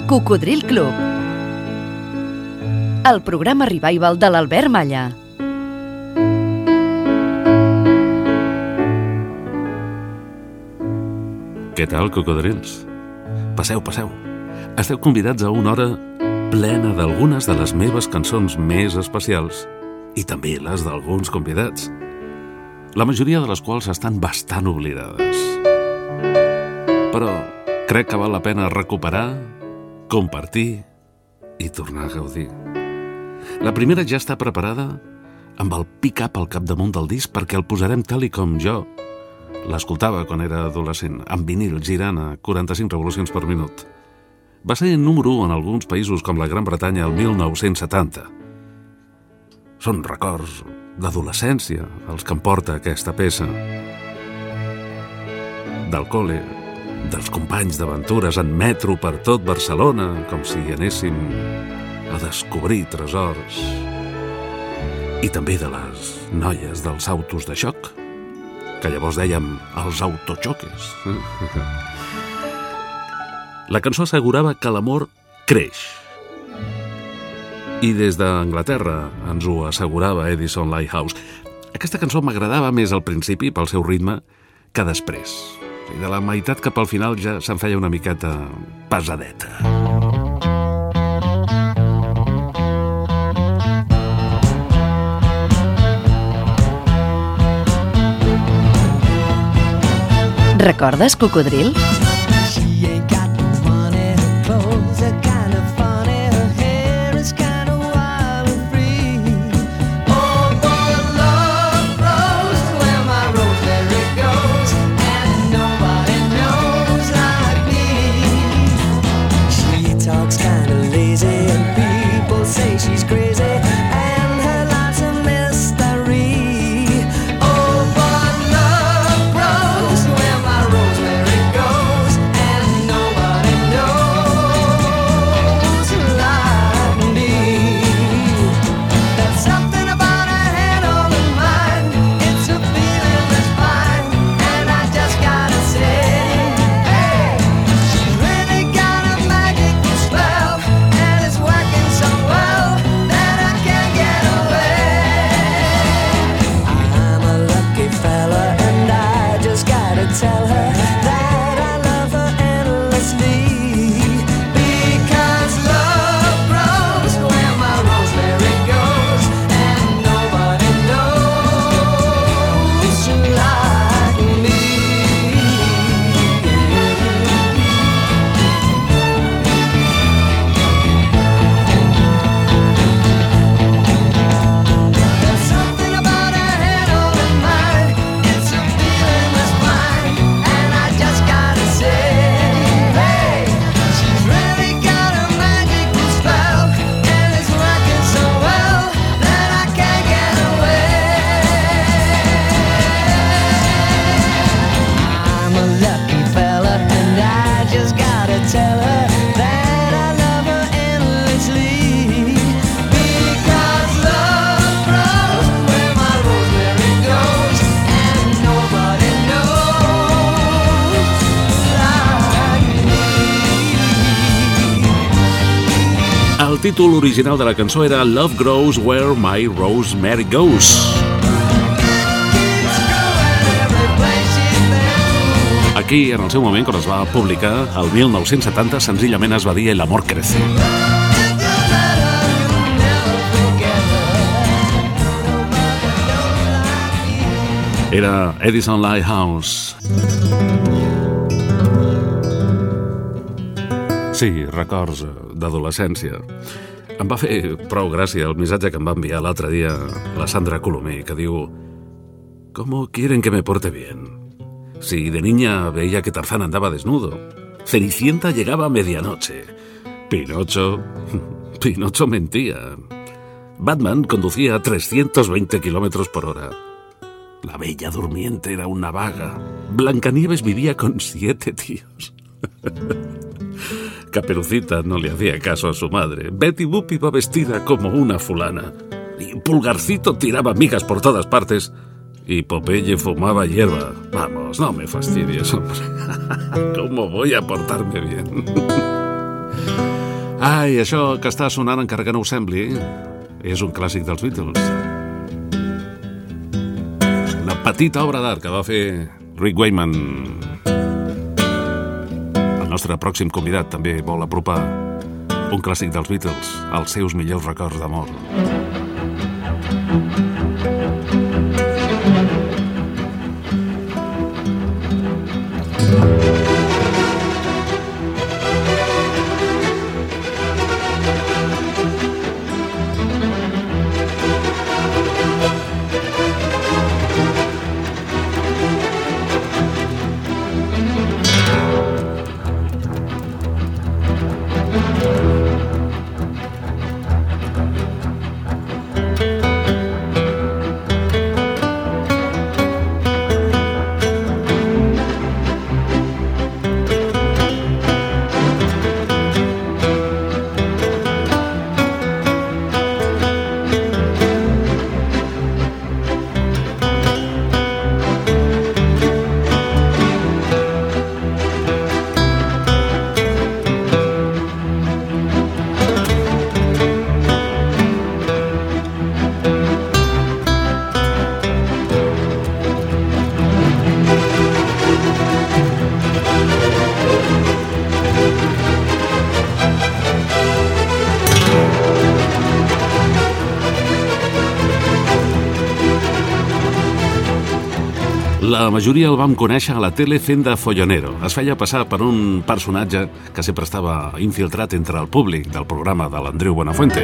Cocodril Club, el programa revival de l'Albert Malla. Què tal, cocodrils? Passeu, passeu. Esteu convidats a una hora plena d'algunes de les meves cançons més especials i també les d'alguns convidats, la majoria de les quals estan bastant oblidades. Però crec que val la pena recuperar, compartir i tornar a gaudir. La primera ja està preparada amb el pick-up al capdamunt del disc perquè el posarem tal i com jo l'escoltava quan era adolescent, amb vinil girant a 45 revolucions per minut. Va ser número 1 en alguns països com la Gran Bretanya el 1970. Són records d'adolescència els que em porta aquesta peça. Del col·le, dels companys d'aventures en metro per tot Barcelona, com si anéssim a descobrir tresors. I també de les noies dels autos de xoc, que llavors dèiem els autochoques. La cançó assegurava que l'amor creix. I des d'Anglaterra ens ho assegurava Edison Lighthouse. Aquesta cançó m'agradava més al principi pel seu ritme que després. I de la meitat cap al final ja se'n feia una miqueta pesadeta. Recordes, Cocodril? El títol original de la cançó era Love Grows Where My Rosemary Goes. Aquí, en el seu moment, quan es va publicar, el 1970, senzillament es va dir El amor crece. Era Edison Lighthouse. Sí, records d'adolescència. Em va fer prou gràcia el missatge que em va enviar l'altre dia la Sandra Colomé, que diu: ¿Cómo quieren que me porte bien? Si de niña veía que Tarzán andaba desnudo, Cenicienta llegaba a medianoche, Pinocho mentía, Batman conducía a 320 kilómetros por hora, la Bella Durmiente era una vaga, Blancanieves vivía con 7 tíos. Caperucita no le hacía caso a su madre. Betty Boop iba vestida como una fulana. Y Pulgarcito tiraba migas por todas partes. Y Popeye fumaba hierba. Vamos, no me fastidies, hombre. ¿Cómo voy a portarme bien? Ai, això que està sonant, encara que no ho sembli, és un clàssic dels Beatles. Una petita obra d'art que va fer Rick Wakeman. El nostre pròxim convidat també vol apropar un clàssic dels Beatles als seus millors records d'amor. La majoria el vam conèixer a la tele fent de follonero. Es feia passar per un personatge que sempre estava infiltrat entre el públic del programa de l'Andreu Buenafuente.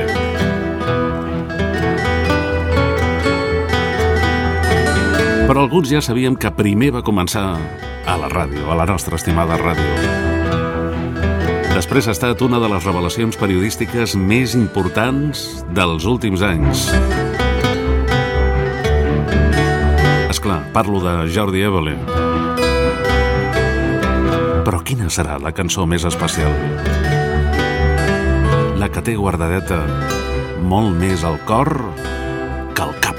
Però alguns ja sabíem que primer va començar a la ràdio, a la nostra estimada ràdio. Després ha estat una de les revelacions periodístiques més importants dels últims anys. Esclar, parlo de Jordi Évole. Però quina serà la cançó més especial? La que té guardadeta molt més al cor que al cap.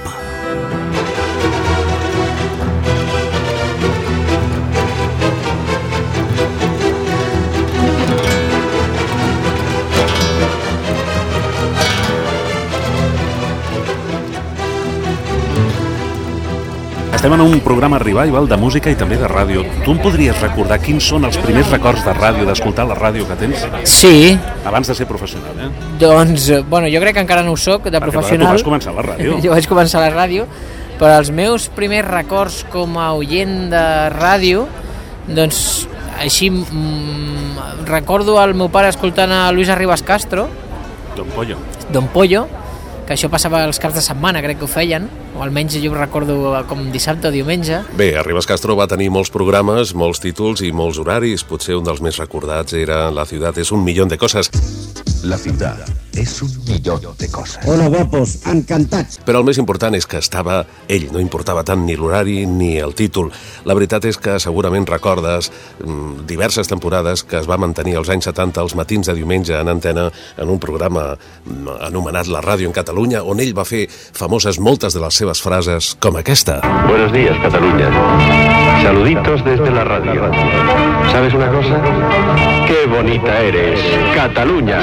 Estem en un programa revival de música i també de ràdio. Tu em podries recordar quins són els primers records de ràdio, d'escoltar la ràdio que tens? Sí. Abans de ser professional, eh? Doncs, bueno, jo crec que encara no ho soc, de professional. Tu vas començar a la ràdio. Jo vaig començar a la ràdio, però els meus primers records com a oient de ràdio, doncs, així, recordo el meu pare escoltant a Luis Arribas Castro. Don Pollo, que això passava els caps de setmana, crec que ho feien, o almenys jo ho recordo com dissabte o diumenge. Bé, Arribas Castro va tenir molts programes, molts títols i molts horaris. Potser un dels més recordats era La ciudad es un millón de cosas. La ciudad es un millón de cosas. Hola, guapos, encantats. Però el més important és que estava ell, no importava tant ni l'horari ni el títol. La veritat és que segurament recordes diverses temporades que es va mantenir als anys 70 els matins de diumenge en antena en un programa anomenat La Ràdio en Catalunya, on ell va fer famoses moltes de les seves frases com aquesta. Buenos días, Cataluña. Saluditos desde la radio. ¿Sabes una cosa? ¡Qué bonita eres, Cataluña!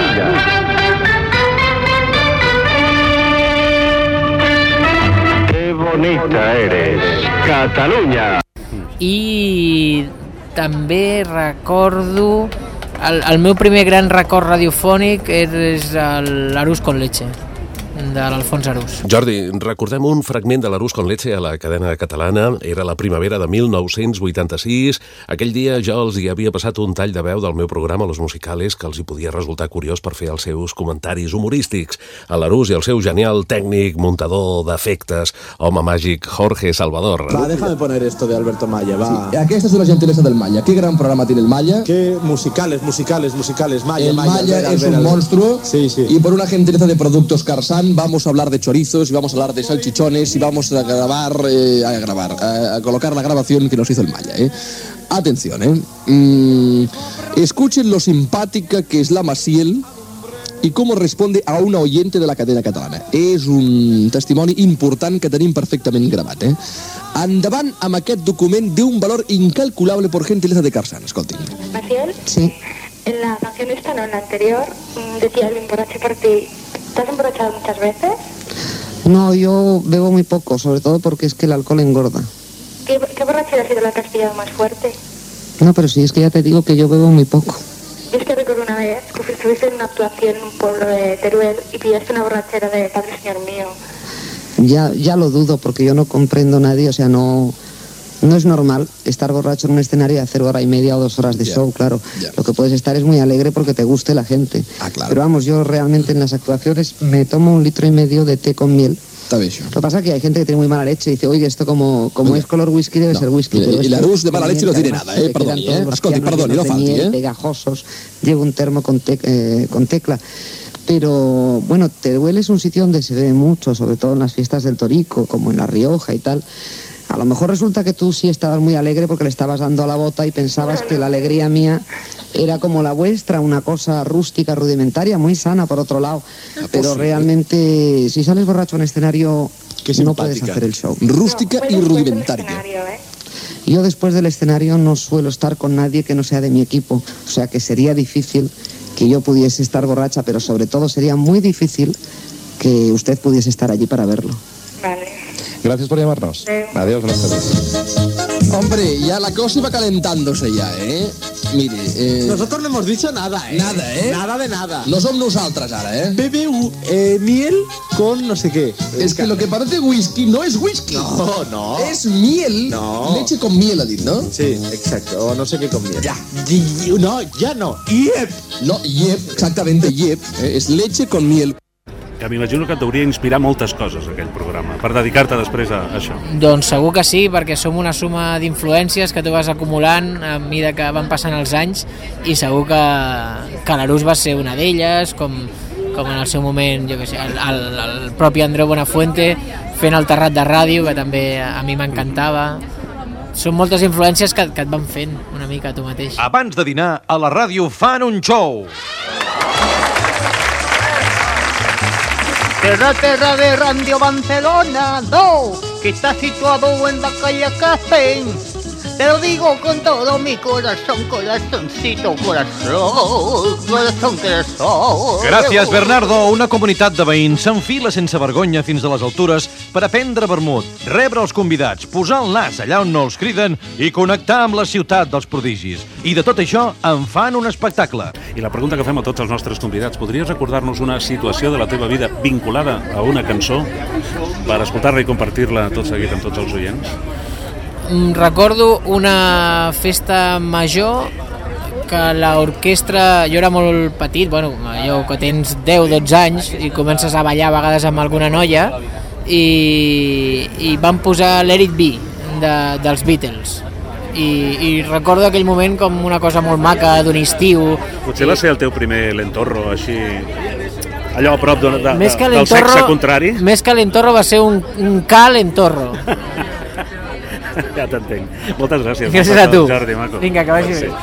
¡Qué bonita eres, Cataluña! I també recordo... El meu primer gran record radiofònic és l'Arús con leche, de l'Alfons Arús. Jordi, recordem un fragment de l'Arús con leche a la cadena catalana. Era la primavera de 1986. Aquell dia jo els hi havia passat un tall de veu del meu programa Los Musicales que els hi podia resultar curiós per fer els seus comentaris humorístics. A l'Arús i el seu genial tècnic, muntador d'efectes, home màgic Jorge Salvador. Va, déjame poner esto de Alberto Maya, va. Sí, aquesta és una gentilesa del Maya. Qué gran programa tiene el Maya. Qué musicales, Maya. El Maya es un monstruo. Sí. Y por una gentileza de productos Carsan vamos a hablar de chorizos y vamos a hablar de salchichones y vamos a a colocar la grabación que nos hizo el Maya. Atención, escuchen lo simpática que es la Maciel i com responde a una oyente de la cadena catalana. És un testimoni important que tenim perfectament gravat. Endavant amb aquest document d'un valor incalculable por gentileza de Carsan. Escoltin. Maciel? Sí. en la canción esta, no, en la anterior, decía el emborrache por ti. ¿Te has emborrachado muchas veces? No, yo bebo muy poco, sobre todo porque es que el alcohol engorda. ¿Qué borrachera ha sido la que has pillado más fuerte? No, pero sí, es que ya te digo que yo bebo muy poco. Yo es que recuerdo una vez que estuviste en una actuación en un pueblo de Teruel y pillaste una borrachera de Padre Señor mío. Ya lo dudo, porque yo no comprendo a nadie, o sea, no es normal estar borracho en un escenario y hacer 1:30 o 2 horas de show, claro. Lo que puedes estar es muy alegre porque te guste la gente. Claro. Pero vamos, yo realmente en las actuaciones me tomo 1,5 litros de té con miel. Lo que pasa es que hay gente que tiene muy mala leche y dice, oye, esto como es color whisky debe ser whisky. Y la luz de mala leche no tiene nada, perdoni, escolti, perdoni, no falti, pegajosos, llevo un termo con tecla. Pero, bueno, Teruel es un sitio donde se bebe mucho, sobre todo en las fiestas del Torico, como en La Rioja y tal. A lo mejor resulta que tú sí estabas muy alegre porque le estabas dando a la bota y pensabas que la alegría mía era como la vuestra, una cosa rústica, rudimentaria, muy sana por otro lado. Pero realmente, si sales borracho en escenario, no puedes hacer el show. Rústica y rudimentaria. Yo después del escenario no suelo estar con nadie que no sea de mi equipo. O sea que sería difícil que yo pudiese estar borracha, pero sobre todo sería muy difícil que usted pudiese estar allí para verlo. Vale. Gracias por llamarnos. Adiós, buenas tardes. Hombre, ya la cosa iba calentándose ya, Mire, Nosotros no hemos dicho nada, Nada, Nada de nada. No som nosaltres ara, BBU, miel con no sé qué. Es que lo que parece whisky no es whisky. No. Es miel. No. Leche con miel, ha dit, ¿no? Sí, exacto. O no sé qué con miel. Ya. No, ya no. Yep. No, yep, exactamente, yep. És leche con miel. Que m'imagino que et deuria inspirar moltes coses, aquell programa, per dedicar-te després a això. Doncs segur que sí, perquè som una suma d'influències que tu vas acumulant a mesura que van passant els anys i segur que l'Arús va ser una d'elles, com en el seu moment, jo què sé, el propi Andreu Buenafuente fent el Terrat de Ràdio, que també a mi m'encantava. Són moltes influències que et van fent una mica tu mateix. Abans de dinar, a la ràdio fan un show. Terra de Radio Barcelona 2, que está situado en la calle Castell. Te lo digo con todo mi corazón, corazoncito, corazón. Gràcies, Bernardo. Una comunitat de veïns s'enfila sense vergonya fins a les altures per aprendre vermut, rebre els convidats, posar el nas allà on no els criden i connectar amb la ciutat dels prodigis. I de tot això en fan un espectacle. I la pregunta que fem a tots els nostres convidats, podries recordar-nos una situació de la teva vida vinculada a una cançó per escoltar-la i compartir-la tot seguit amb tots els oients? Recordo una festa major que l'orquestra, jo era molt petit, bueno, allò que tens 10-12 anys i comences a ballar a vegades amb alguna noia i van posar Let It Be dels Beatles i recordo aquell moment com una cosa molt maca d'un estiu. Potser va ser el teu primer lentorro així, allò a prop del sexe contrari? Més que lentorro va ser un ca lentorro. Ja t'entenc. Moltes gràcies. Gràcies a tu. Jordi, maco. Vinga, que vagi bé.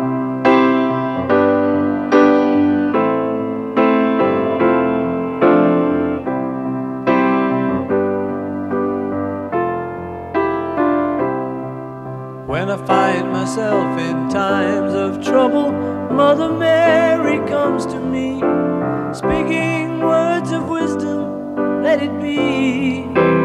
When I find myself in times of trouble, Mother Mary comes to me, speaking words of wisdom, let it be.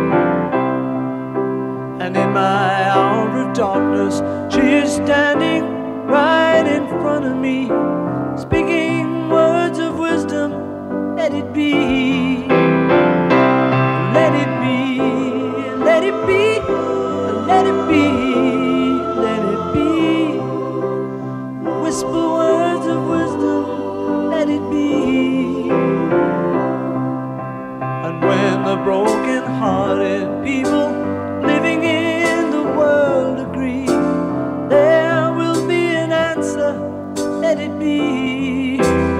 And in my hour of darkness, she is standing right in front of me, speaking words of wisdom, let it be. Let it be, let it be, let it be, let it be. Whisper words of wisdom, let it be. And when the broken-hearted people living in the world agree, there will be an answer, let it be.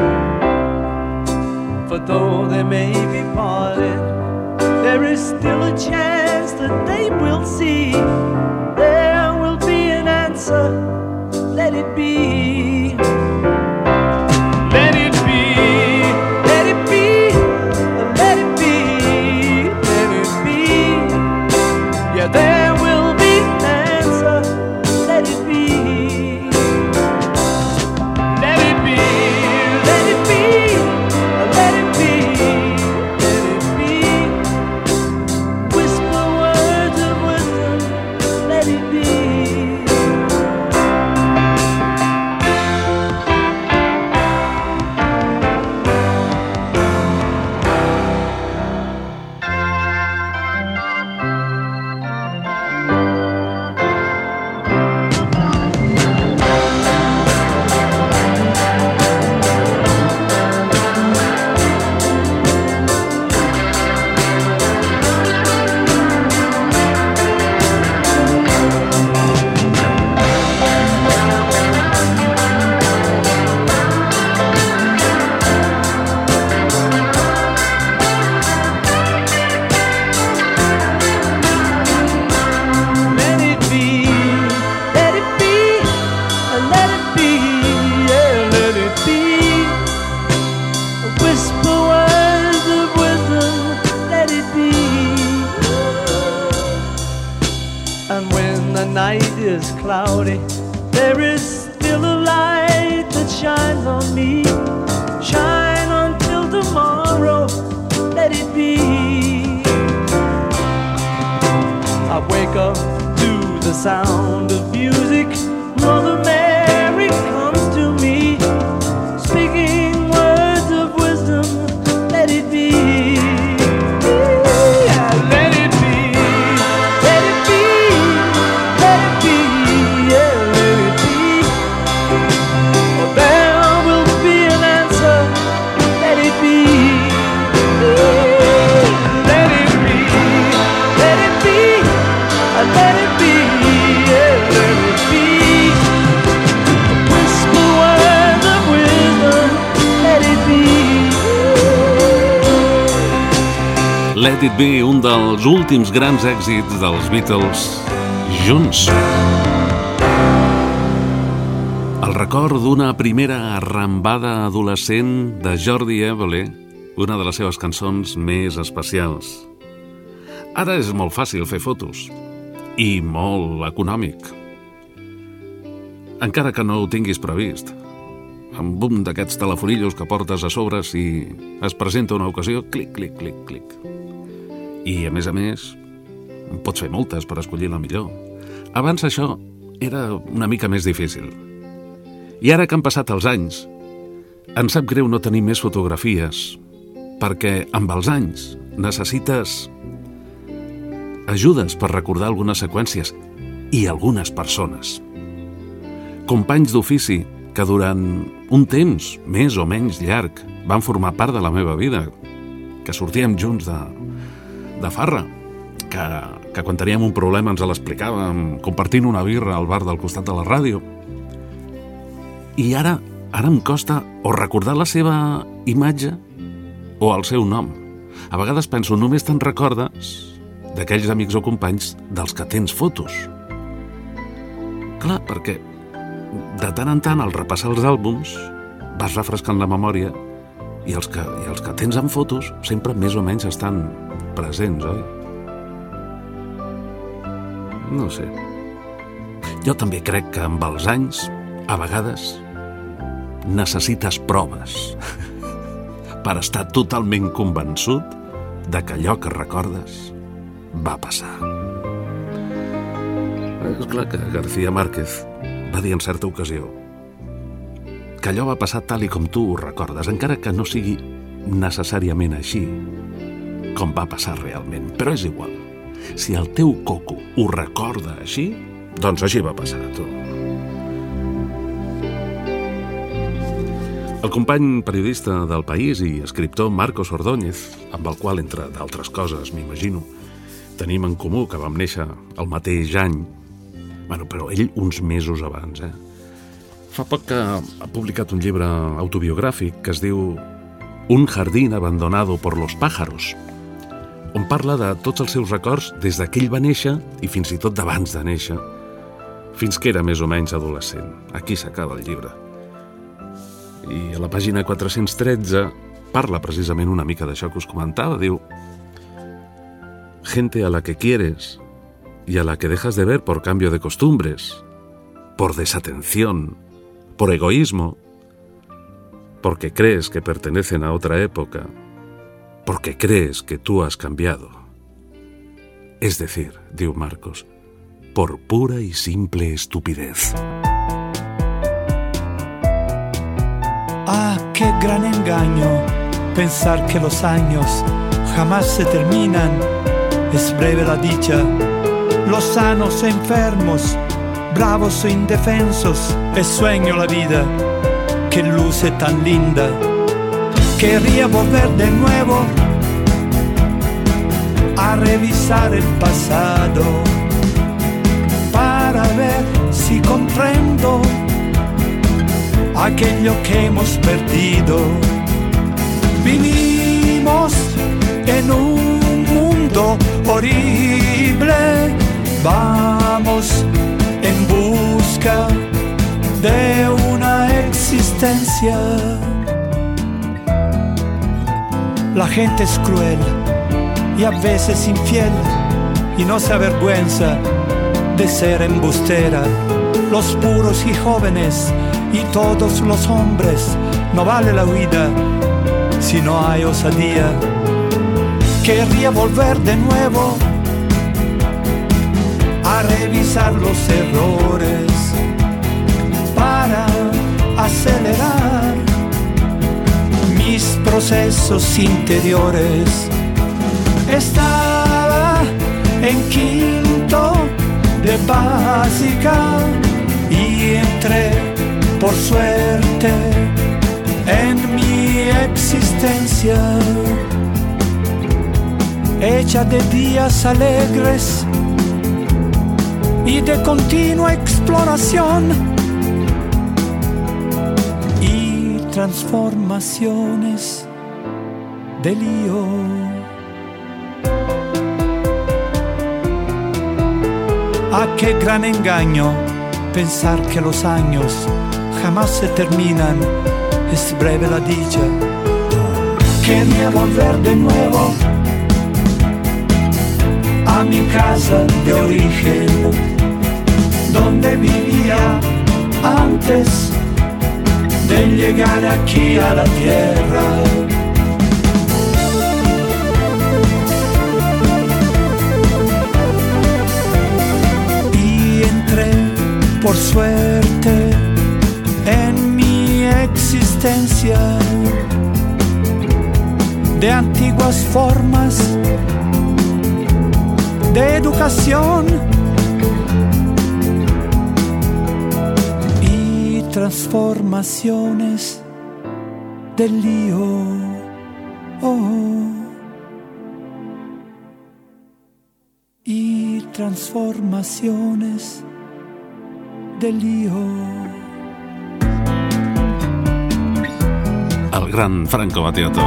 For though they may be parted, there is still a chance that they will see. There will be an answer, let it be. Let it be, let it be, let it be, let it be. Yeah, there will be an answer, let it be. Let it be. amore, there is still a light that shines on me. Shine until tomorrow, let it be. I wake up to the sound of music. Mother Mary comes to me, speaking words of wisdom, let it be. Yeah, let it be, let it be, let it be, yeah, let it be. Oh, there will be an answer, let it be. Let it be, let it be, let it be, yeah, let it be. Whisper words of wisdom, let it be. Let It Be, un dels últims grans èxits dels Beatles junts. El record d'una primera arrambada adolescent de Jordi Évole, una de les seves cançons més especials. Ara és molt fàcil fer fotos i molt econòmic, encara que no ho tinguis previst. Amb un d'aquests telefonillos que portes a sobre, si es presenta una ocasió, clic, clic, clic, clic. I, a més, pots fer moltes per escollir la millor. Abans això era una mica més difícil. I ara que han passat els anys, em sap greu no tenir més fotografies, perquè amb els anys necessites ajudes per recordar algunes seqüències i algunes persones. Companys d'ofici que durant un temps més o menys llarg van formar part de la meva vida, que sortíem junts de farra, que quan teníem un problema ens l'explicàvem compartint una birra al bar del costat de la ràdio. I ara em costa o recordar la seva imatge o el seu nom. A vegades penso, només te'n recordes d'aquells amics o companys dels que tens fotos. Clar, perquè de tant en tant, al repassar els àlbums, vas refrescant la memòria i els que tens en fotos sempre més o menys estan presents, oi? No sé. Jo també crec que amb els anys, a vegades, necessites proves per estar totalment convençut de que allò que recordes va passar. És clar que García Márquez va dir en certa ocasió que allò va passar tal i com tu ho recordes, encara que no sigui necessàriament així com va passar realment. Però és igual. Si el teu coco ho recorda així, doncs així va passar a tu. El company periodista del País i escriptor Marcos Ordóñez, amb el qual, entre d'altres coses, m'imagino, tenim en comú que vam néixer el mateix any, però ell uns mesos abans, Fa poc que ha publicat un llibre autobiogràfic que es diu Un jardín abandonado por los pájaros, on parla de tots els seus records des que ell va néixer i fins i tot d'abans de néixer, fins que era més o menys adolescent. Aquí s'acaba el llibre. I a la pàgina 413 parla precisament una mica d'això que us comentava. Diu: gente a la que quieres y a la que dejas de ver por cambio de costumbres, por desatención, por egoísmo, porque crees que pertenecen a otra época, porque crees que tú has cambiado. Es decir, diu Marcos, por pura y simple estupidez. Ah, qué gran engaño pensar que los años jamás se terminan. Es breve la dicha, los sanos o enfermos, bravos o indefensos. Es sueño la vida que luce tan linda. Querría volver de nuevo a revisar el pasado para ver si comprendo aquello que hemos perdido. Vivimos en un mundo horrible, vamos en busca de una existencia. La gente es cruel y a veces infiel y no se avergüenza de ser embustera. los puros y jóvenes y todos los hombres. No vale la huida si no hay osadía. Querría volver de nuevo a revisar los errores para acelerar mis procesos interiores. Estaba en quinto de básica y entré por suerte en mi existencia, hecha de días alegres y de continua exploración y transformaciones de lío. Ah, qué gran engaño pensar que los años jamás se terminan, es breve la dicha. Quería volver de nuevo a mi casa de origen, donde vivía antes de llegar aquí a la tierra. Y entré por suerte en mi existencia de antiguas formas de educación y transformaciones del lío. Y transformaciones del lío. El gran Franco Battiato.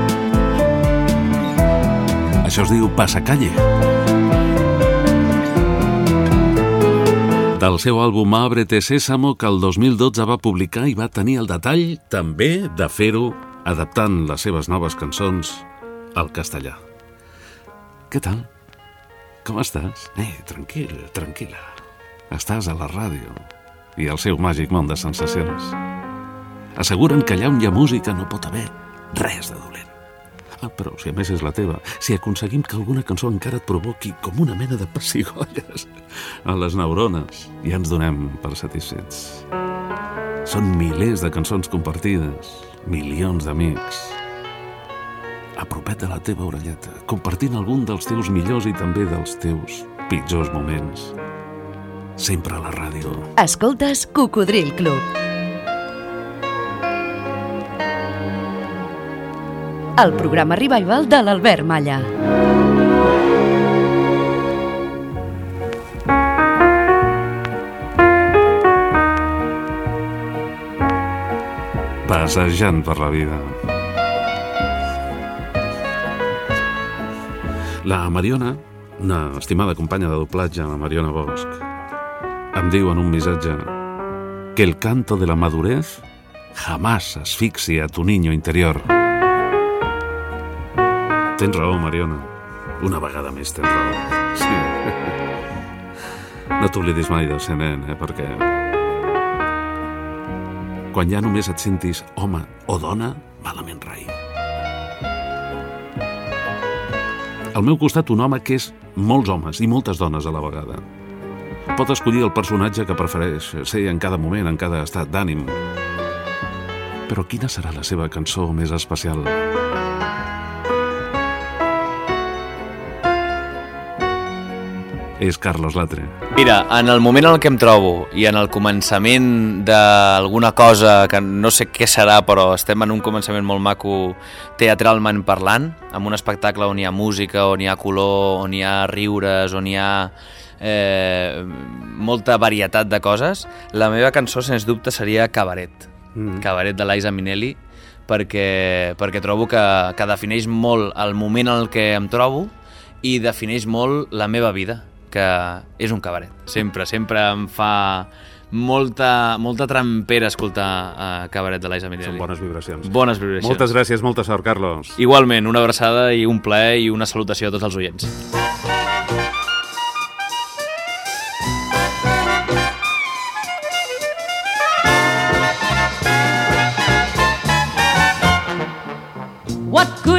Això es diu Passacalle. Del seu àlbum Ábrete Sésamo, que el 2012 va publicar i va tenir el detall també de fer-ho adaptant les seves noves cançons al castellà. Què tal? Com estàs? Tranquil, tranquil·la. Estàs a la ràdio i al seu màgic món de sensacions. Asseguren que allà on hi ha música no pot haver res de dolent. Però si a més és la teva, si aconseguim que alguna cançó encara et provoqui com una mena de pessigolles a les neurones, ja ens donem per satisfets. Són milers de cançons compartides, milions d'amics, a propet de la teva orelleta, compartint algun dels teus millors i també dels teus pitjors moments. Sempre a la ràdio. Escoltes Cocodril Club. El programa revival de l'Albert Malla. Passejant per la vida. La Mariona, una estimada companya de doblatge, la Mariona Bosch, em diu en un missatge que el canto de la madurez jamás asfixia a tu niño interior. Tens raó, Mariona. Una vegada més tens raó. Sí. No t'oblidis mai de ser nen, perquè quan ja només et sentis home o dona, malament rai. Al meu costat un home que és molts homes i moltes dones a la vegada. Pot escollir el personatge que prefereix ser en cada moment, en cada estat d'ànim. Però quina serà la seva cançó més especial? És Carlos Latre. Mira, en el moment en el que em trobo i en el començament d'alguna cosa que no sé què serà, però estem en un començament molt maco teatralment parlant, amb un espectacle on hi ha música, on hi ha color, on hi ha riures, on hi ha molta varietat de coses, la meva cançó sens dubte seria Cabaret. Cabaret de Liza Minnelli, perquè trobo que defineix molt el moment en el que em trobo i defineix molt la meva vida, que és un cabaret. Sempre em fa molta trampera escoltar Cabaret de Liza Minnelli. Són bones vibracions. Bones vibracions. Moltes gràcies, molta sort, Carlos. Igualment, una abraçada i un plaer i una salutació a tots els oients.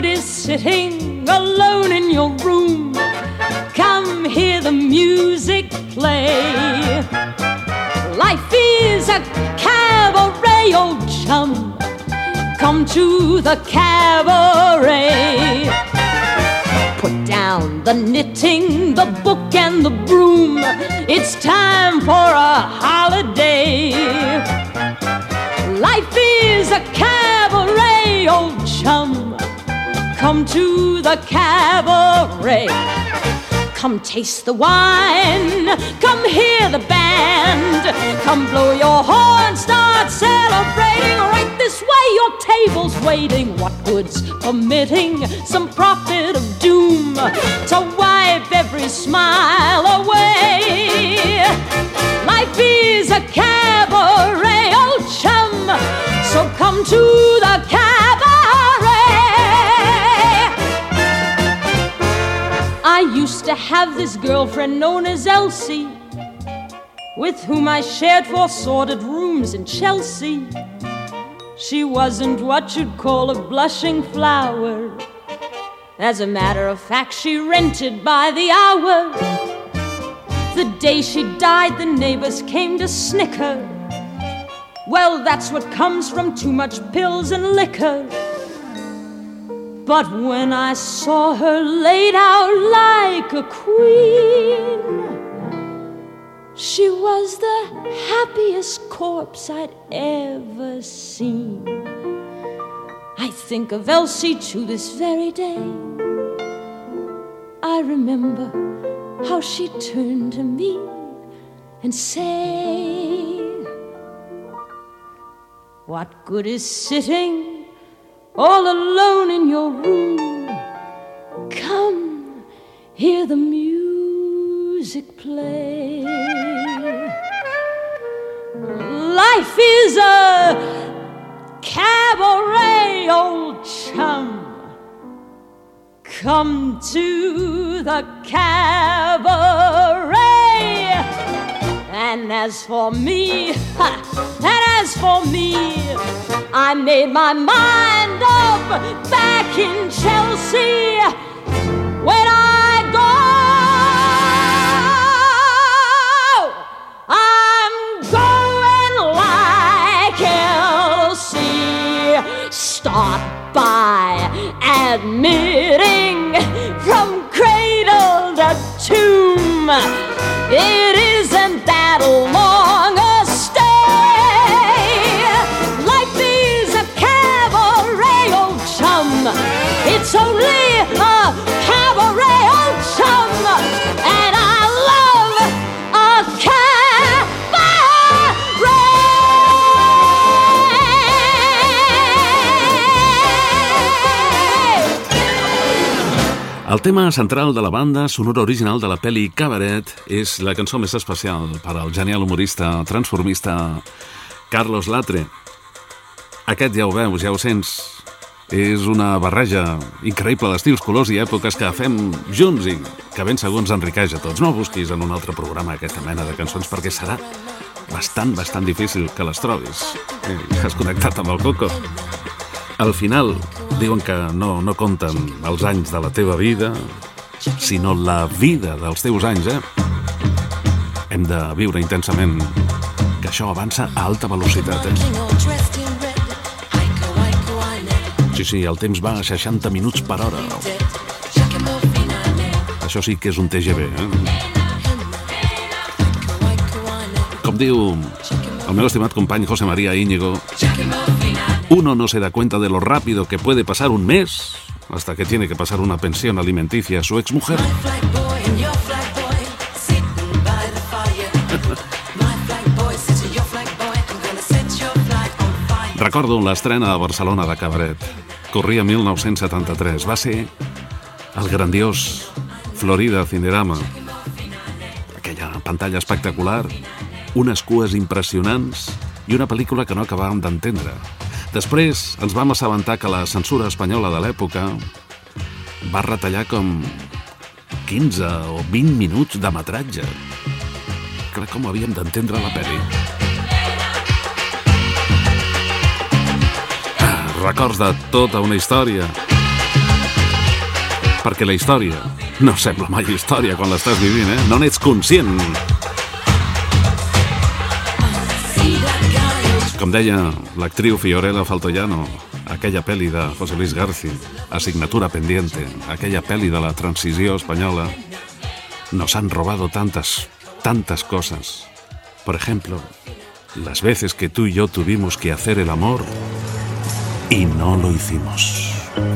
good is sitting alone in your room? Come hear the music play. Life is a cabaret, old chum. Come to the cabaret. Put down the knitting, the book and the broom. It's time for a holiday. Life is a cabaret, old chum. Come to the cabaret. Come taste the wine, come hear the band. Come blow your horn, start celebrating. Right this way, your table's waiting. What good's permitting some prophet of doom to wipe every smile away? Life is a cabaret, old chum, so come to the cabaret. I used to have this girlfriend known as Elsie, with whom I shared 4 sordid rooms in Chelsea. She wasn't what you'd call a blushing flower. As a matter of fact, she rented by the hour. The day she died, the neighbors came to snicker. Well, that's what comes from too much pills and liquor. But when I saw her laid out like a queen, she was the happiest corpse I'd ever seen. I think of Elsie to this very day. I remember how she turned to me and said, what good is sitting all alone in your room? Come hear the music play. Life is a cabaret, old chum. Come to the cabaret. And as for me, I made my mind up back in Chelsea. When I go, I'm going like Elsie. Start by admitting from cradle to tomb, it isn't that long a stay. Life is a cabaret, old chum. It's only a cabaret, old chum. And I love a cabaret. El tema central de la banda sonora original de la pel·li Cabaret és la cançó més especial per al genial humorista transformista Carlos Latre. Aquest ja ho veus, ja ho sents. És una barreja increïble d'estils, colors i èpoques que fem junts i que ben segur ens enriqueix a tots. No busquis en un altre programa aquesta mena de cançons perquè serà bastant difícil que les trobis. Has connectat amb el Coco. Al final diuen que no compten els anys de la teva vida, sinó la vida dels teus anys, Hem de viure intensament, que això avança a alta velocitat, Sí, el temps va a 60 minuts per hora. Això sí que és un TGV, Com diu el meu estimat company José María Íñigo, uno no se da cuenta de lo rápido que puede pasar un mes hasta que tiene que pasar una pensión alimenticia a su exmujer. Recordo l'estrena a Barcelona de Cabaret. Corria 1973. Va ser el grandiós Florida Cinerama. Aquella pantalla espectacular, unes cues impressionants i una pel·lícula que no acabàvem d'entendre. Després ens vam assabentar que la censura espanyola de l'època va retallar com 15 o 20 minuts de metratge. Clar, com havíem d'entendre la pel·li. Records de tota una història. perquè la història no sembla mai història quan l'estàs vivint, No n'ets conscient. Com deia l'actriu Fiorella Faltoiano, aquella pel·li de José Luis García, Asignatura pendiente, aquella pel·li de la transició espanyola, nos han robado tantas cosas. Por ejemplo, las veces que tú y yo tuvimos que hacer el amor y no lo hicimos.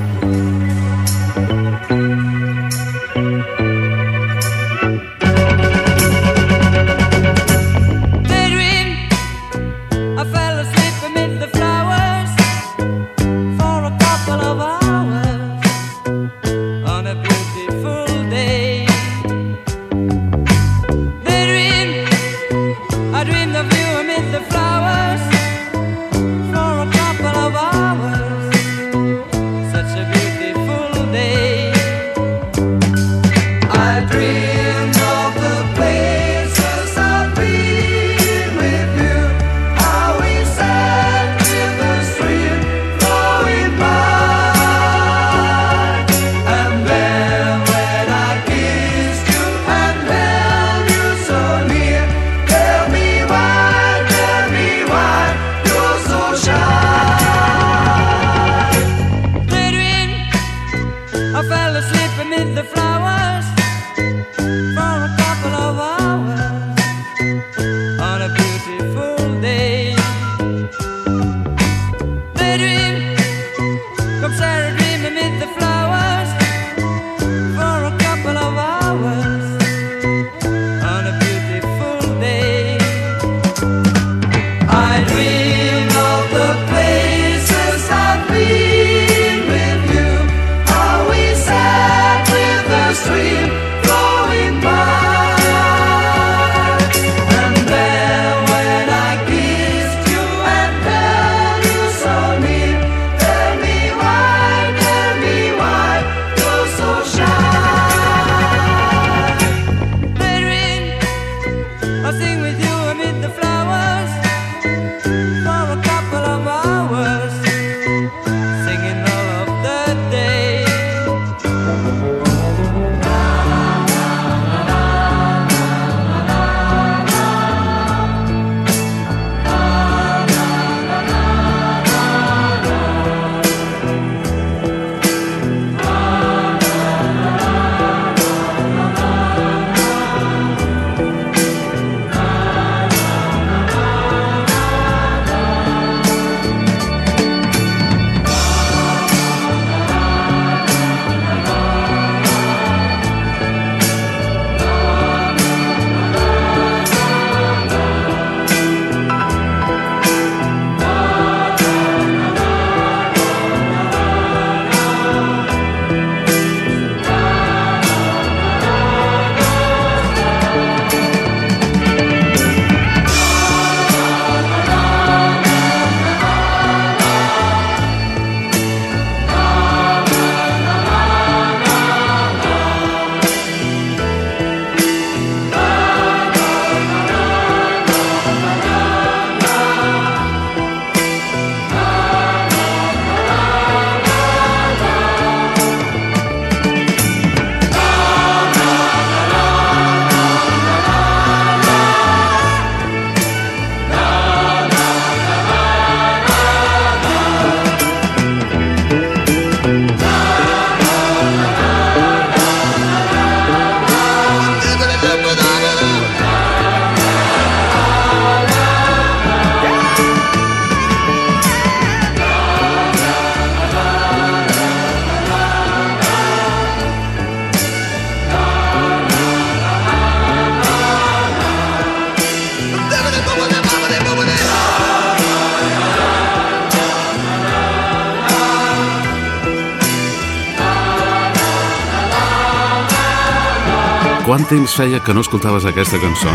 Quant temps feia que no escoltaves aquesta cançó,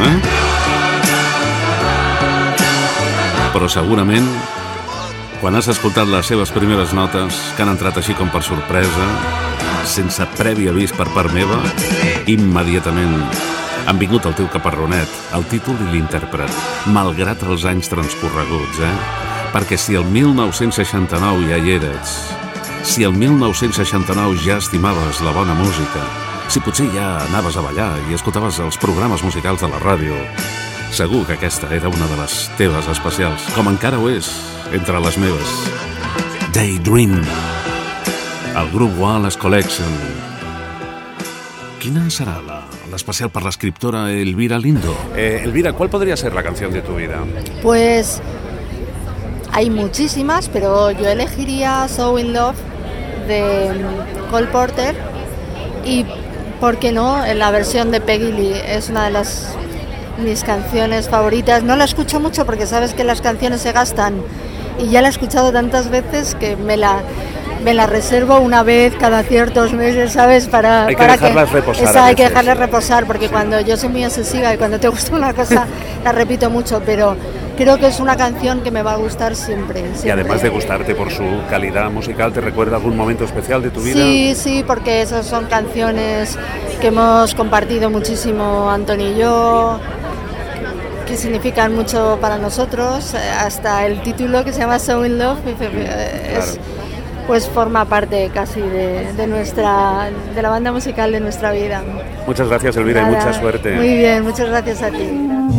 Però segurament, quan has escoltat les seves primeres notes, que han entrat així com per sorpresa, sense previ avís per part meva, immediatament han vingut al teu caparronet, el títol i l'intèrpret, malgrat els anys transcorreguts, Perquè si el 1969 ja hi eres, Si el 1969 ja estimaves la bona música, si potser ja anaves a ballar i escoltaves els programes musicals de la ràdio, segur que aquesta era una de les teves especials, com encara ho és entre les meves. Daydream, el grup Wallace Collection. Quina serà l'especial per l'escriptora Elvira Lindo? Elvira, ¿cuál podría ser la canción de tu vida? Pues hay muchísimas, pero yo elegiría So in Love de Cole Porter y, ¿por qué no?, en la versión de Peggy Lee. Es una de mis canciones favoritas. No la escucho mucho porque sabes que las canciones se gastan y ya la he escuchado tantas veces que me la reservo una vez cada ciertos meses, ¿sabes? Hay que dejarlas reposar. Hay que dejarlas reposar porque cuando yo soy muy obsesiva y cuando te gusta una cosa la repito mucho, pero creo que es una canción que me va a gustar siempre. Y además de gustarte por su calidad musical, ¿te recuerda algún momento especial de tu vida? Sí, porque esas son canciones que hemos compartido muchísimo Antonio y yo, que significan mucho para nosotros, hasta el título que se llama So in Love, pues forma parte casi de la banda musical de nuestra vida. Muchas gracias, Elvira, y mucha suerte. Muy bien, muchas gracias a ti.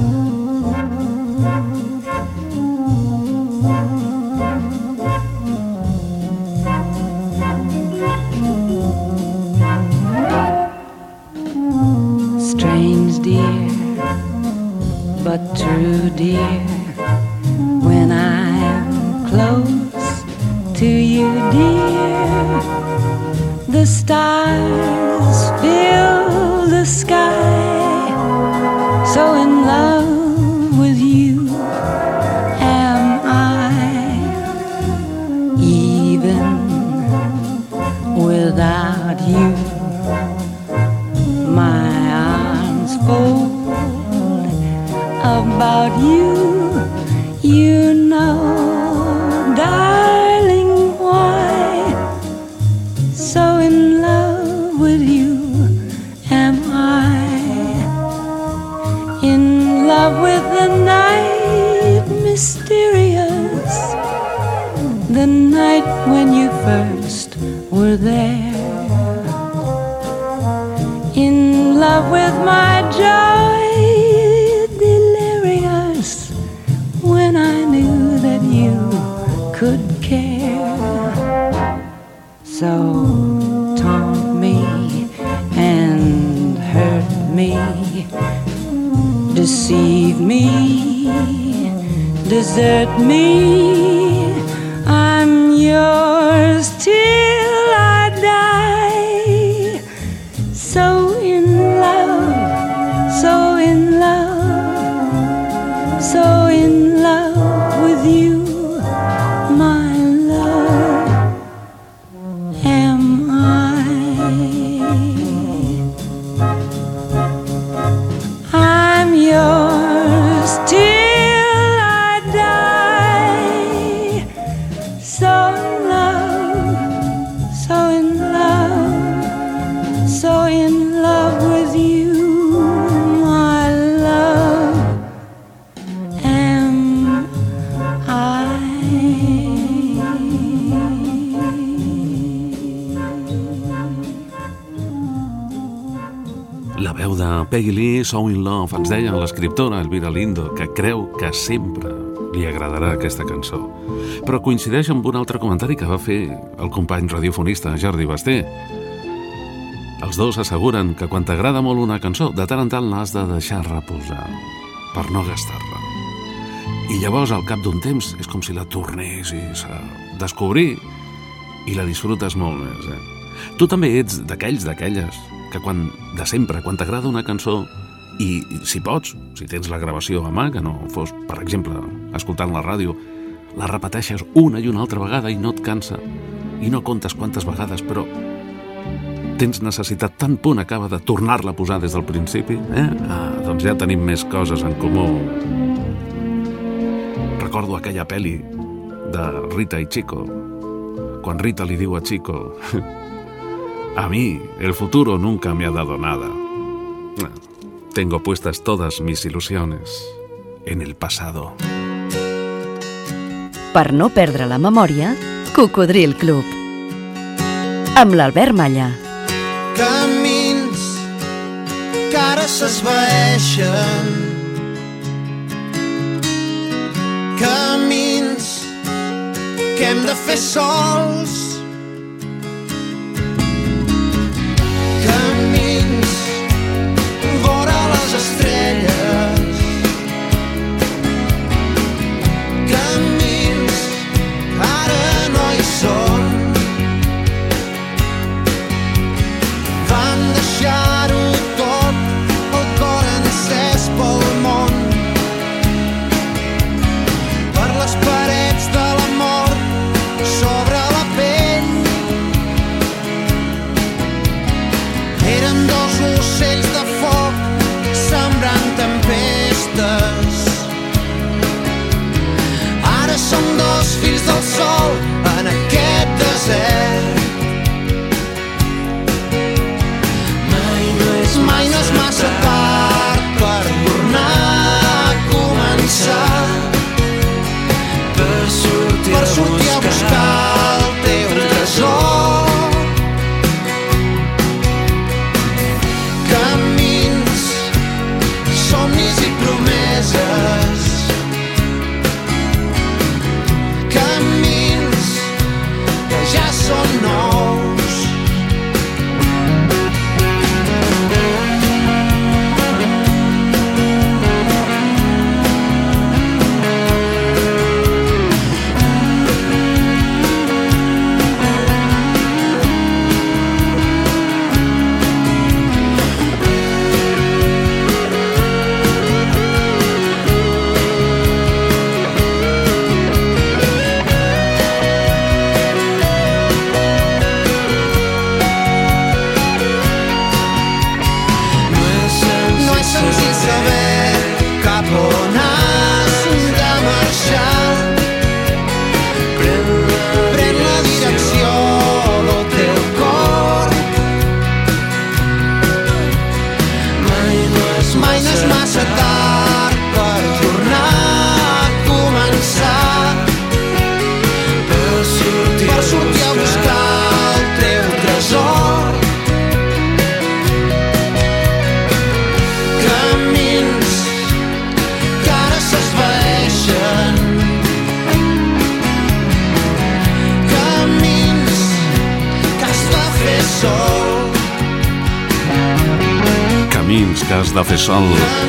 Strange, dear, but true, dear, when I'm close to you, dear, the stars fill the sky, so in love with you am I, even without you, my arms fold about you, you know, darling, why so in love with you am I, in love with the night, mysterious, the night when you first were there, in love with my joy, delirious, when I knew that you could care. So taunt me and hurt me, deceive me, desert me, I'm yours till I die. So in love, so in love, so in love with you, my love, am I. I'm yours till I die. So in love, so in love, so in love with you, my love, am I. La veu de Peggy Lee, So in Love, ens deia l'escriptora Elvira Lindo, que creu que sempre li agradarà aquesta cançó. Però coincideix amb un altre comentari que va fer el company radiofonista Jordi Basté. Els dos asseguren que quan t'agrada molt una cançó, de tant en tant l'has de deixar reposar, per no gastar-la. I llavors, al cap d'un temps, és com si la tornessis a descobrir i la disfrutes molt més. Tu també ets d'aquelles que de sempre, quan t'agrada una cançó i si pots, si tens la gravació a mà, que no fos, per exemple, escoltant la ràdio, la repeteixes una i una altra vegada i no et cansa, i no comptes quantes vegades, però tens necessitat, tant punt acaba de tornar-la a posar des del principi, doncs ja tenim més coses en comú. Recordo aquella pel·li de Rita i Chico, quan Rita li diu a Chico: a mí el futuro nunca me ha dado nada. Tengo puestas todas mis ilusiones en el pasado. Per no perdre la memòria, Cocodril Club. amb l'Albert Malla. Camins que ara s'esvaeixen, camins que hem de fer sols, camins vora les estrelles, camins que ara no hi són. Vam deixar-ho tot, el cor encès pel món, per les parets de l'amor sobre la pell. Érem dos ocells de foc sembrant tempestes. Ara som dos fills del sol en aquest desert. Mai no és massa tard per tornar a començar, per sortir a buscar el teu tresor. Camins, somnis i promeses, camins que ja són nous. Camins que has de fer sol.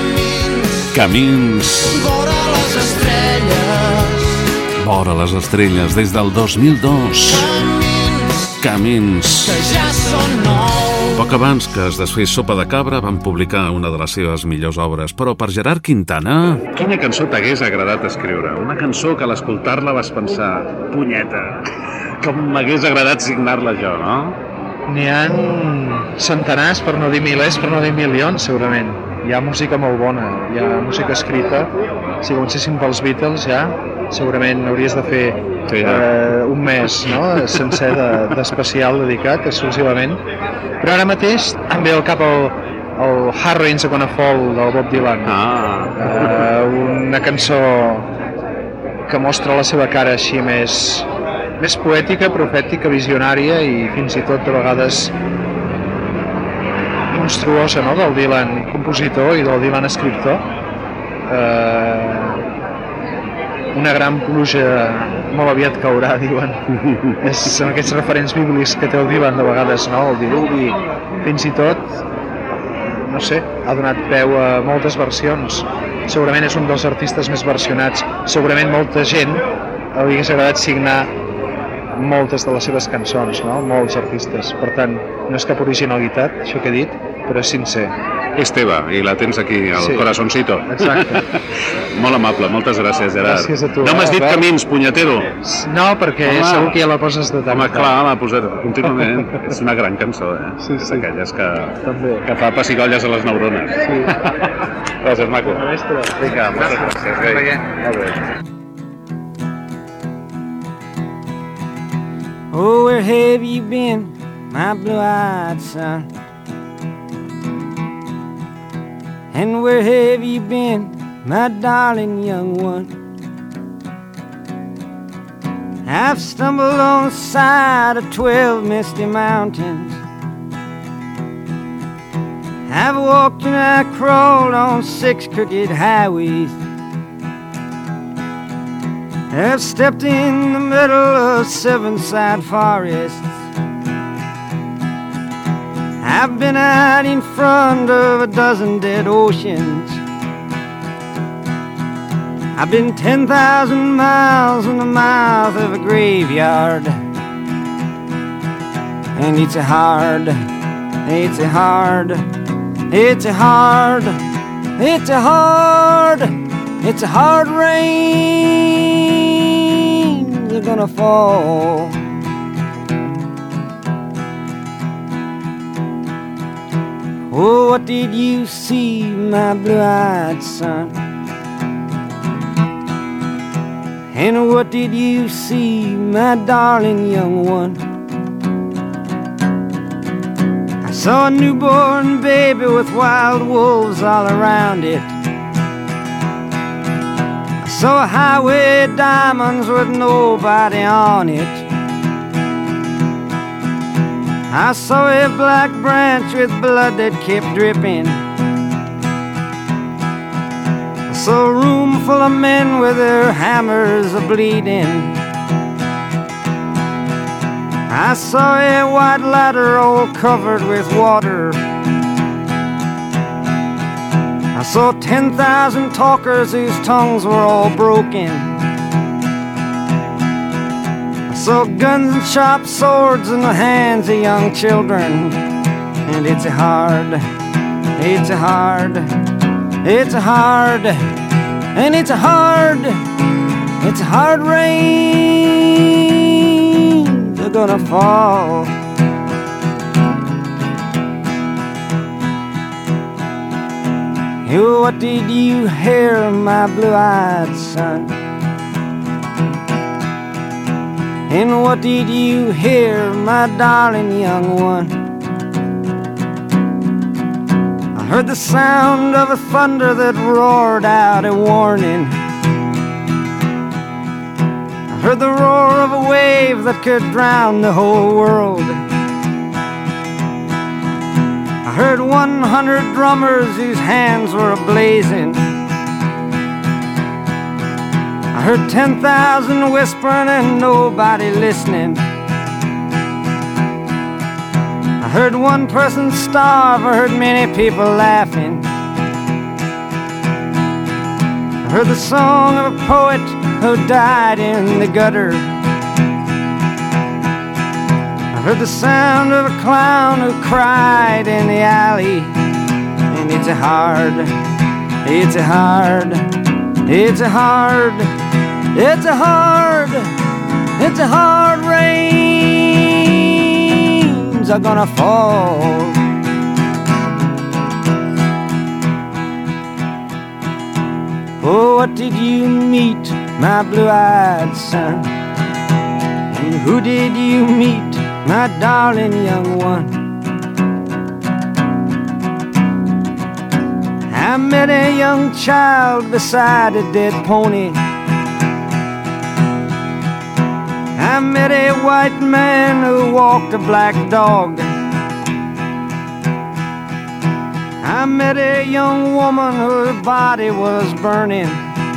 Camins vora les estrelles. Vora les estrelles des del 2002. Camins que ja són nous. Poc abans que es desfés Sopa de Cabra van publicar una de les seves millors obres, però per Gerard Quintana... Quina cançó t'hagués agradat escriure? Una cançó que a l'escoltar-la vas pensar, punyeta, com m'hagués agradat signar-la jo, no? N'hi ha centenars, per no dir milers, per no dir milions, segurament. Hi ha música molt bona, hi ha música escrita. Si comencéssim pels Beatles, ja, segurament hauries de fer un mes, no?, sencer d'especial dedicat exclusivament. Però ara mateix em ve al cap el Hard Rain's Gonna Fall del Bob Dylan. Una cançó que mostra la seva cara així més poètica, profètica, visionària i fins i tot de vegades monstruosa, no?, del Dylan compositor i del Dylan escriptor. Una gran pluja molt aviat caurà, diuen. Són aquests referents bíblics que té el Dylan de vegades, no?, el diluvi. Fins i tot, no sé, ha donat peu a moltes versions. Segurament és un dels artistes més versionats. Segurament molta gent li hagués agradat signar moltes de les seves cançons, no?, molts artistes. Per tant, no és cap originalitat, això que he dit, però és sincer. És teva, i la tens aquí, al corazoncito. Exacte. Molt amable, moltes gràcies, Gerard. Gràcies a tu. No m'has dit Camins, punyetero. No, perquè segur que ja la poses de tant. Home, clar, l'ha posat contínuament. És una gran cançó, Sí. És d'aquelles que fa pessigolles a les neurones. Sí. Gràcies, maco. Vinga, moltes gràcies. Molt bé. Oh, where have you been, my blue-eyed son? And where have you been, my darling young one? I've stumbled on the side of 12 misty mountains. I've walked and I crawled on 6 crooked highways. I've stepped in the middle of 7 sad forests. I've been out in front of a dozen dead oceans. I've been 10,000 miles in the mouth of a graveyard. And it's a hard rain are gonna fall. Oh, what did you see, my blue-eyed son? And what did you see, my darling young one? I saw a newborn baby with wild wolves all around it. I saw a highway of diamonds with nobody on it. I saw a black branch with blood that kept dripping. I saw a room full of men with their hammers a-bleeding. I saw a white ladder all covered with water. I saw 10,000 talkers whose tongues were all broken. I saw guns and sharp swords in the hands of young children. And it's a hard rain they're gonna fall. What did you hear, my blue-eyed son? And what did you hear, my darling young one? I heard the sound of a thunder that roared out a warning. I heard the roar of a wave that could drown the whole world. I heard 100 drummers whose hands were ablazing. I heard 10,000 whispering and nobody listening. I heard one person starve, I heard many people laughing. I heard the song of a poet who died in the gutter. I heard the sound of a clown who cried in the alley. And it's a hard rains are gonna fall. Oh, what did you meet, my blue-eyed son? And who did you meet, my darling young one? I met a young child beside a dead pony. I met a white man who walked a black dog. I met a young woman whose body was burning.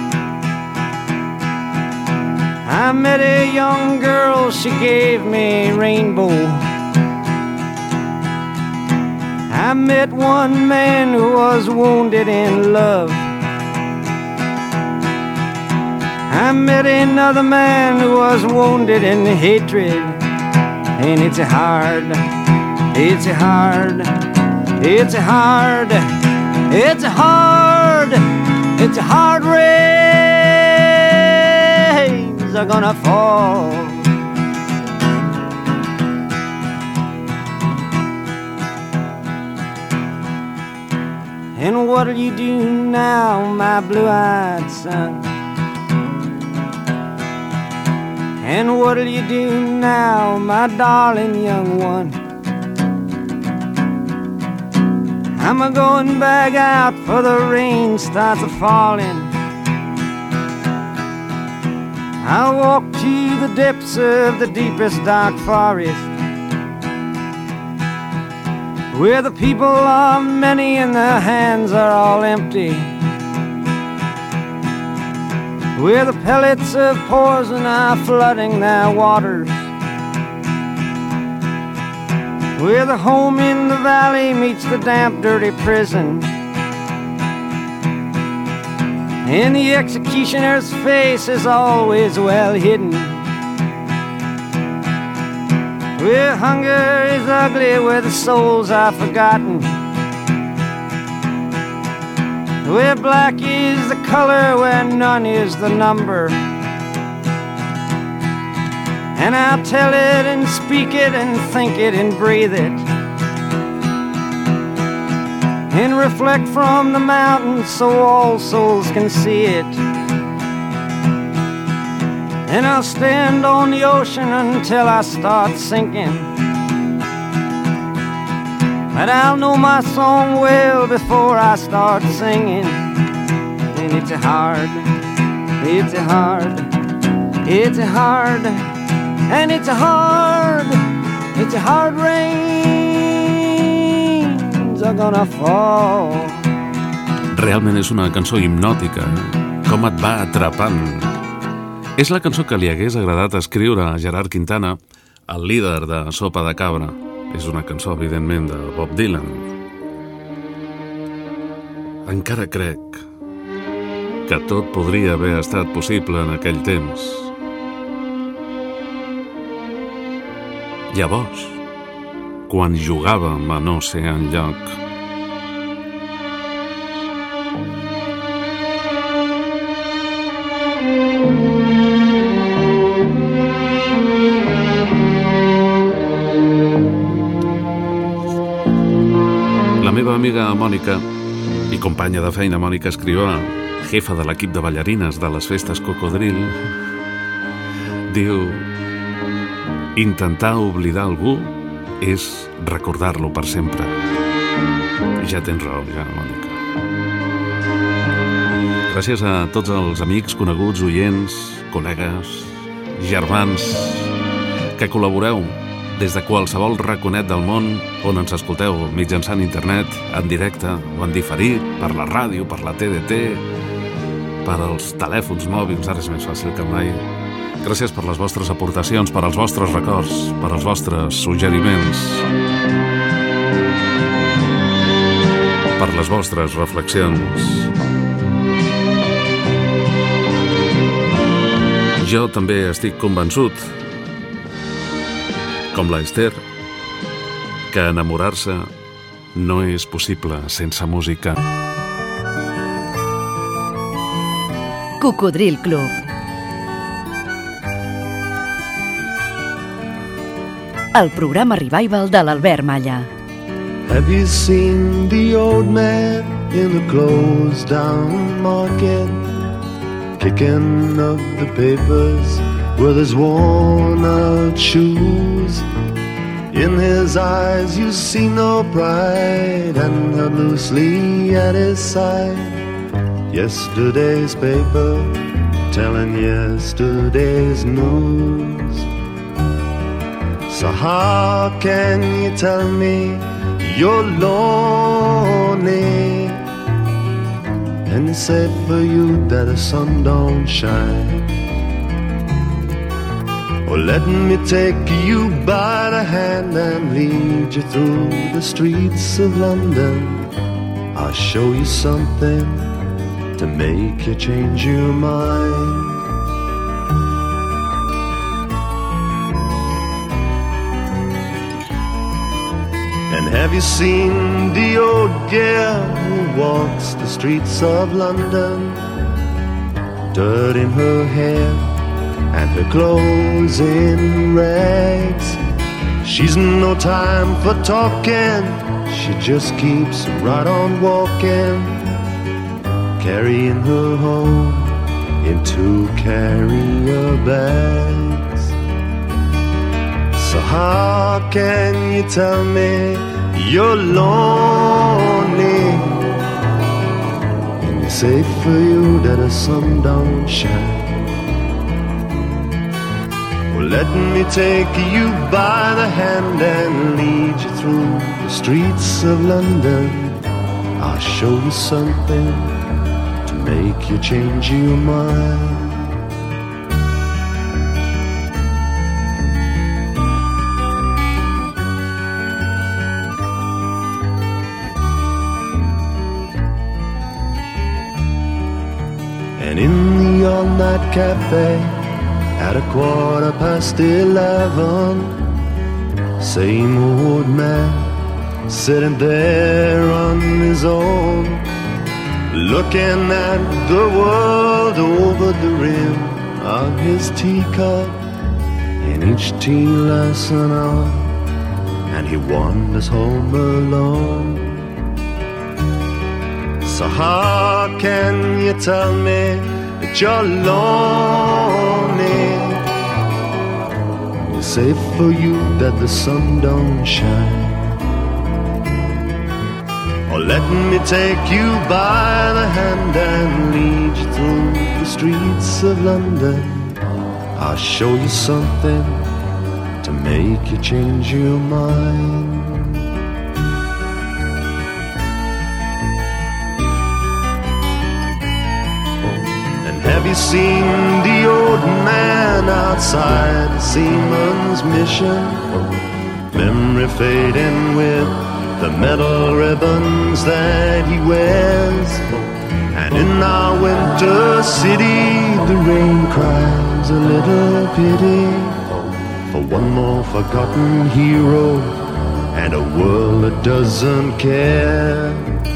I met a young girl, she gave me a rainbow. I met one man who was wounded in love. I met another man who was wounded in hatred. And it's a hard rains are gonna fall. And what'll you do now, my blue-eyed son? And what'll you do now, my darling young one? I'm a-going back out for the rain starts a-falling. I'll walk to the depths of the deepest dark forest, where the people are many and their hands are all empty, where the pellets of poison are flooding their waters, where the home in the valley meets the damp, dirty prison, and the executioner's face is always well hidden, where hunger is ugly, where the souls are forgotten, where black is the color, where none is the number. And I'll tell it and speak it and think it and breathe it, and reflect from the mountains so all souls can see it. And I'll stand on the ocean until I start sinking, but I'll know my song well before I start singing. And it's a hard, it's a hard, it's a hard, and it's a hard rains are gonna fall. Realment és una cançó hipnòtica, com et va atrapant. És la cançó que li hagués agradat escriure a Gerard Quintana, el líder de Sopa de Cabra. És una cançó, evidentment, de Bob Dylan. Encara crec que tot podria haver estat possible en aquell temps. Llavors, quan jugàvem a no ser enlloc. La meva amiga Mònica i companya de feina Mònica Escrivà, jefa de l'equip de ballarines de les festes Cocodril, diu: intentar oblidar algú és recordar-lo per sempre. Ja tens raó, ja, Mònica. Gràcies a tots els amics, coneguts, oients, col·legues, germans, que col·laboreu des de qualsevol raconet del món on ens escolteu mitjançant internet, en directe o en diferit, per la ràdio, per la TDT, per als telèfons mòbils, ara és més fàcil que mai. Gràcies per les vostres aportacions, per als vostres records, per als vostres suggeriments, per les vostres reflexions. Jo també estic convençut, com la Esther, que enamorar-se no és possible sense música. Cocodril Club. El programa Revival de l'Albert Malla. Have you seen the old man in the closed down market, kicking up the papers with his worn out shoes? In his eyes you see no pride, and held loosely at his side yesterday's paper, telling yesterday's news. So how can you tell me you're lonely, and it's safe for you that the sun don't shine? Or let me take you by the hand and lead you through the streets of London. I'll show you something to make you change your mind. And have you seen the old girl who walks the streets of London, dirt in her hair and her clothes in rags? She's no time for talking, she just keeps right on walking, carrying her home in 2 carrier bags. So how can you tell me you're lonely, and it's safe for you that the sun don't shine? let me take you by the hand and lead you through the streets of London. I'll show you something to make you change your mind. And in the all-night cafe at 11:15, same old man sitting there on his own, looking at the world over the rim of his teacup, and each tea lasts an hour, and he wanders home alone. So how can you tell me that you're lonely? It's safe for you that the sun don't shine. Or let me take you by the hand and lead you through the streets of London. I'll show you something to make you change your mind. Have you seen the old man outside the seaman's mission? Memory fading with the metal ribbons that he wears. And in our winter city, the rain cries a little pity for one more forgotten hero and a world that doesn't care.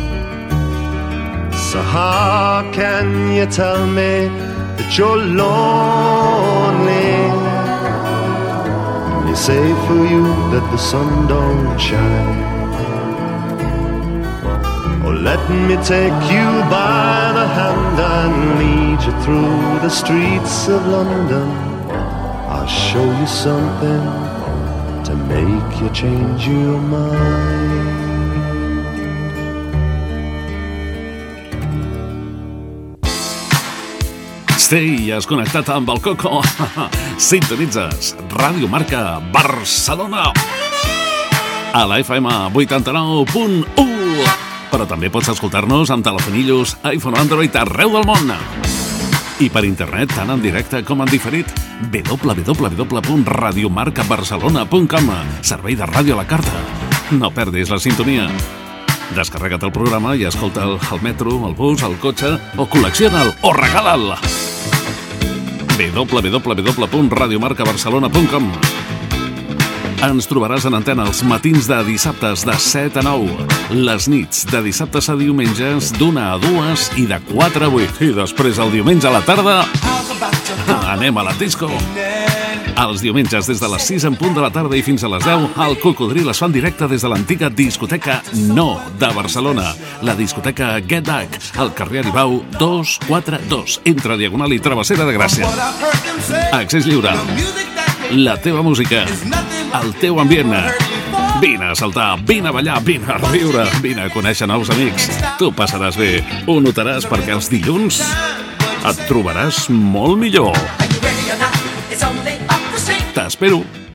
So how can you tell me that you're lonely? It's safe for you that the sun don't shine. Or let me take you by the hand and lead you through the streets of London. I'll show you something to make you change your mind. Sí, has connectat amb el Coco. Sintonitzes Ràdio Marca Barcelona a la FM 89.1. Però també pots escoltar-nos amb telefonillos, iPhone o Android arreu del món. I per internet, tant en directe com en diferit. www.radiomarcabarcelona.com. Servei de ràdio a la carta. No perdis la sintonia. Descarrega't el programa i escolta'l al metro, al bus, al cotxe, o col·lecciona'l o regala'l. www.radiomarcabarcelona.com. Ens trobaràs en antena els matins de dissabtes de 7 a 9, les nits de dissabtes a diumenges d'1 a 2 i de 4 a 8. I després el diumenge a la tarda anem a la disco. Els diumenges des de les 6 en punt de la tarda i fins a les 10 el Cocodril es fa en directe des de l'antiga discoteca No de Barcelona, la discoteca Get Back, al carrer Aribau 242, entre Diagonal i Travessera de Gràcia. Accés lliure. La teva música, el teu ambient. Vine a saltar, vine a ballar, vine a riure, vine a conèixer nous amics. Tu passaràs bé, ho notaràs perquè els dilluns et trobaràs molt millor. T'espero.